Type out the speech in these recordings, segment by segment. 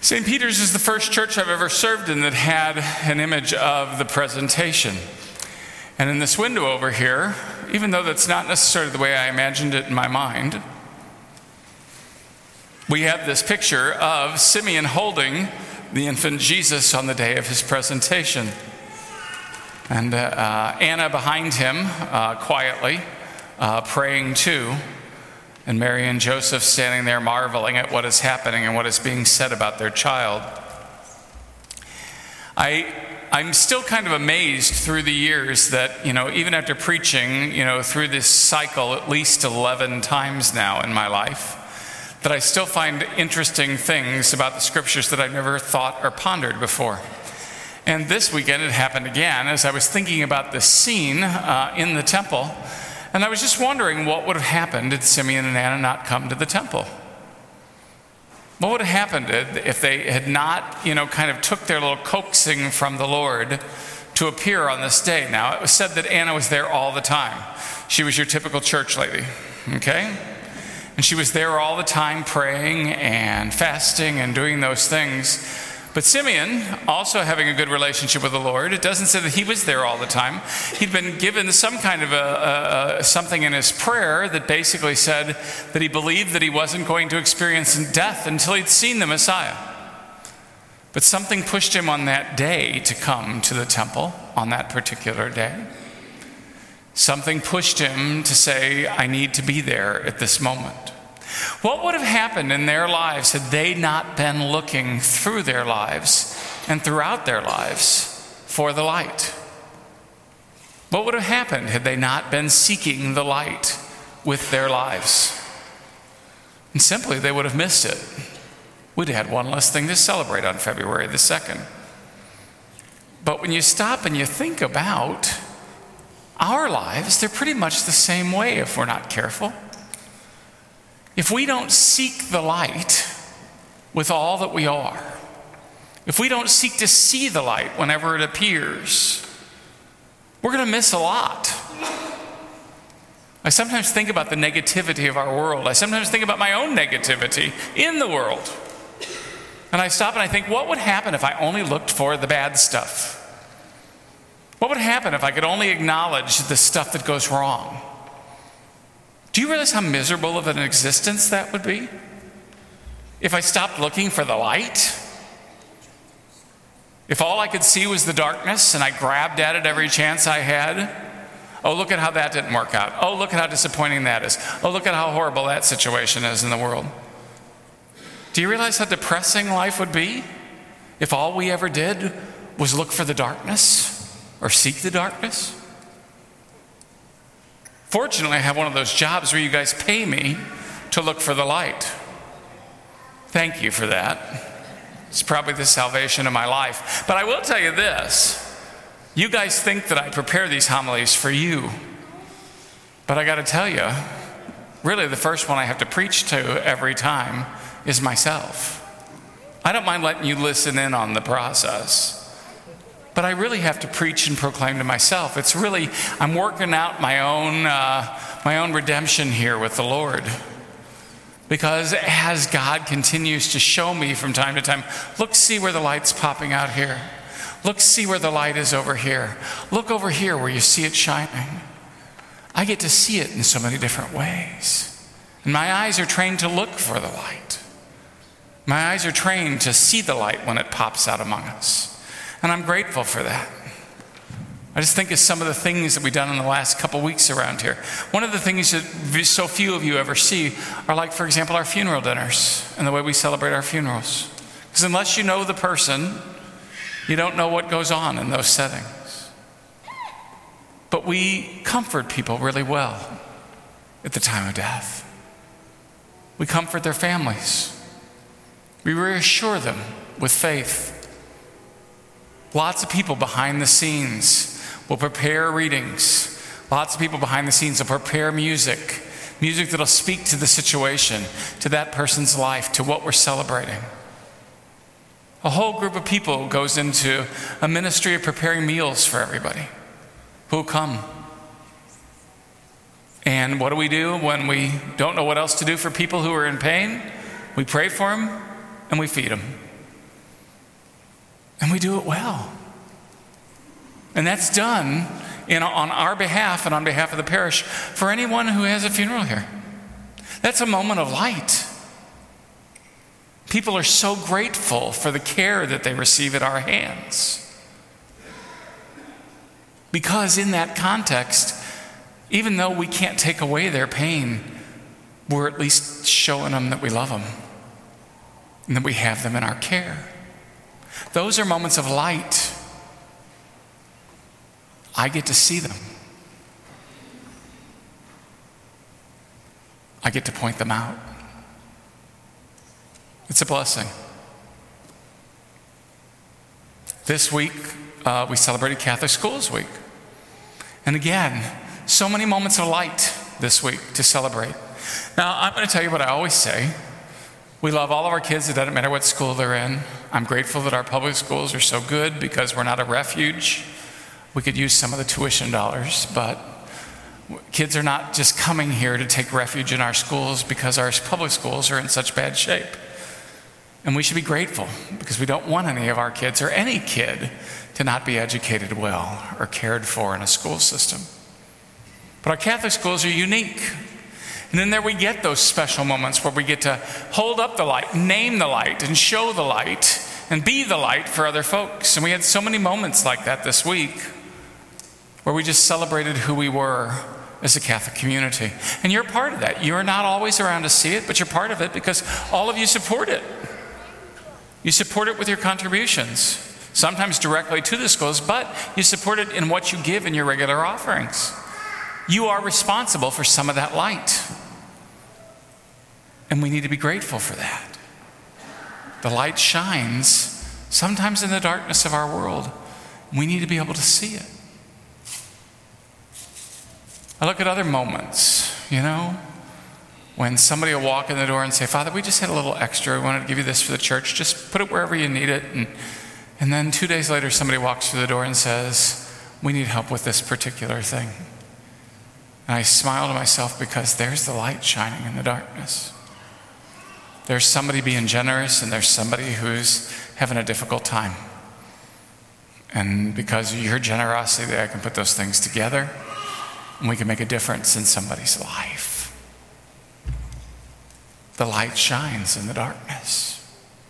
St. Peter's is the first church I've ever served in that had an image of the presentation. And in this window over here, even though that's not necessarily the way I imagined it in my mind, we have this picture of Simeon holding the infant Jesus on the day of his presentation. And Anna behind him, quietly, praying too. And Mary and Joseph standing there marveling at what is happening and what is being said about their child. I'm still kind of amazed through the years that, even after preaching, through this cycle at least 11 times now in my life, that I still find interesting things about the scriptures that I've never thought or pondered before. And this weekend it happened again as I was thinking about this scene in the temple. And I was just wondering what would have happened did Simeon and Anna not come to the temple. What would have happened if they had not, kind of took their little coaxing from the Lord to appear on this day? Now, it was said that Anna was there all the time. She was your typical church lady, okay? And she was there all the time praying and fasting and doing those things. But Simeon, also having a good relationship with the Lord, it doesn't say that he was there all the time. He'd been given some kind of something in his prayer that basically said that he believed that he wasn't going to experience death until he'd seen the Messiah. But something pushed him on that day to come to the temple on that particular day. Something pushed him to say, I need to be there at this moment. What would have happened in their lives had they not been looking through their lives and throughout their lives for the light? What would have happened had they not been seeking the light with their lives? And simply, they would have missed it. We'd have had one less thing to celebrate on February the 2nd. But when you stop and you think about our lives, they're pretty much the same way if we're not careful. If we don't seek the light with all that we are, if we don't seek to see the light whenever it appears, we're going to miss a lot. I sometimes think about the negativity of our world. I sometimes think about my own negativity in the world. And I stop and I think, what would happen if I only looked for the bad stuff? What would happen if I could only acknowledge the stuff that goes wrong? Do you realize how miserable of an existence that would be? If I stopped looking for the light? If all I could see was the darkness and I grabbed at it every chance I had? Oh, look at how that didn't work out. Oh, look at how disappointing that is. Oh, look at how horrible that situation is in the world. Do you realize how depressing life would be if all we ever did was look for the darkness or seek the darkness? Fortunately, I have one of those jobs where you guys pay me to look for the light. Thank you for that. It's probably the salvation of my life. But I will tell you this. You guys think that I prepare these homilies for you. But I got to tell you, really the first one I have to preach to every time is myself. I don't mind letting you listen in on the process. But I really have to preach and proclaim to myself. It's really, I'm working out my own redemption here with the Lord. Because as God continues to show me from time to time, look, see where the light's popping out here. Look, see where the light is over here. Look over here where you see it shining. I get to see it in so many different ways. And my eyes are trained to look for the light. My eyes are trained to see the light when it pops out among us. And I'm grateful for that. I just think of some of the things that we've done in the last couple weeks around here. One of the things that so few of you ever see are like, for example, our funeral dinners and the way we celebrate our funerals. Because unless you know the person, you don't know what goes on in those settings. But we comfort people really well at the time of death. We comfort their families. We reassure them with faith. Lots of people behind the scenes will prepare readings. Lots of people behind the scenes will prepare music that'll speak to the situation, to that person's life, to what we're celebrating. A whole group of people goes into a ministry of preparing meals for everybody who will come. And what do we do when we don't know what else to do for people who are in pain? We pray for them and we feed them. And we do it well. And that's done on our behalf and on behalf of the parish for anyone who has a funeral here. That's a moment of light. People are so grateful for the care that they receive at our hands. Because in that context, even though we can't take away their pain, we're at least showing them that we love them and that we have them in our care. Those are moments of light. I get to see them. I get to point them out. It's a blessing. This week, we celebrated Catholic Schools Week. And again, so many moments of light this week to celebrate. Now, I'm going to tell you what I always say. We love all of our kids. It doesn't matter what school they're in. I'm grateful that our public schools are so good because we're not a refuge. We could use some of the tuition dollars, but kids are not just coming here to take refuge in our schools because our public schools are in such bad shape. And we should be grateful because we don't want any of our kids or any kid to not be educated well or cared for in a school system. But our Catholic schools are unique. And then there we get those special moments where we get to hold up the light, name the light, and show the light, and be the light for other folks. And we had so many moments like that this week where we just celebrated who we were as a Catholic community. And you're part of that. You're not always around to see it, but you're part of it because all of you support it. You support it with your contributions, sometimes directly to the schools, but you support it in what you give in your regular offerings. You are responsible for some of that light. And we need to be grateful for that. The light shines sometimes in the darkness of our world. We need to be able to see it. I look at other moments, when somebody will walk in the door and say, Father, we just had a little extra. We wanted to give you this for the church. Just put it wherever you need it. And then 2 days later, somebody walks through the door and says, we need help with this particular thing. And I smile to myself because there's the light shining in the darkness. There's somebody being generous and there's somebody who's having a difficult time. And because of your generosity, I can put those things together and we can make a difference in somebody's life. The light shines in the darkness.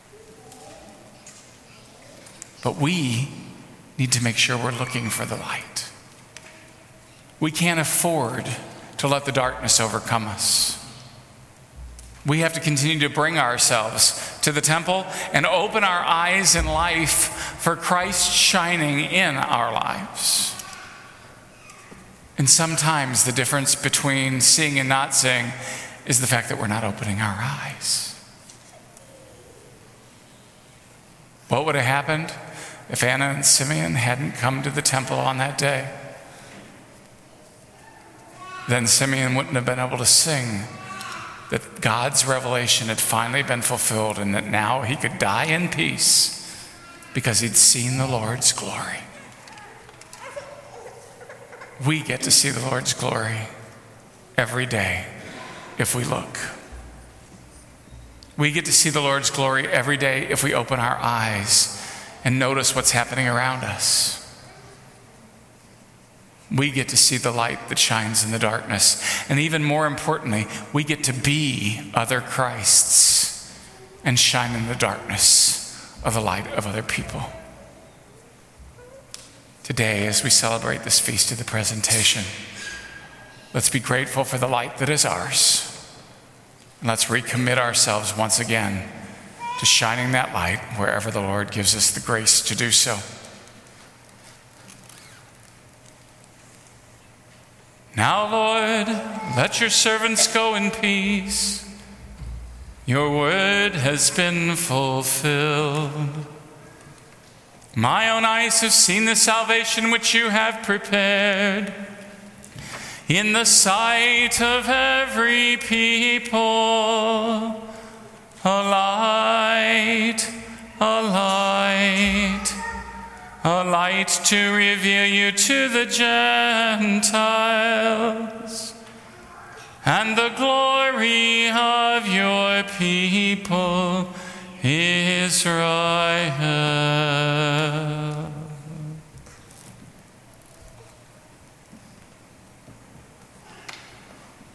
But we need to make sure we're looking for the light. We can't afford to let the darkness overcome us. We have to continue to bring ourselves to the temple and open our eyes in life for Christ shining in our lives. And sometimes the difference between seeing and not seeing is the fact that we're not opening our eyes. What would have happened if Anna and Simeon hadn't come to the temple on that day? Then Simeon wouldn't have been able to sing that God's revelation had finally been fulfilled and that now he could die in peace because he'd seen the Lord's glory. We get to see the Lord's glory every day if we look. We get to see the Lord's glory every day if we open our eyes and notice what's happening around us. We get to see the light that shines in the darkness. And even more importantly, we get to be other Christs and shine in the darkness of the light of other people. Today, as we celebrate this Feast of the Presentation, let's be grateful for the light that is ours. And let's recommit ourselves once again to shining that light wherever the Lord gives us the grace to do so. Now, Lord, let your servants go in peace. Your word has been fulfilled. My own eyes have seen the salvation which you have prepared in the sight of every people. A light, a light, a light to reveal you to the Gentiles, and the glory of your people, Israel.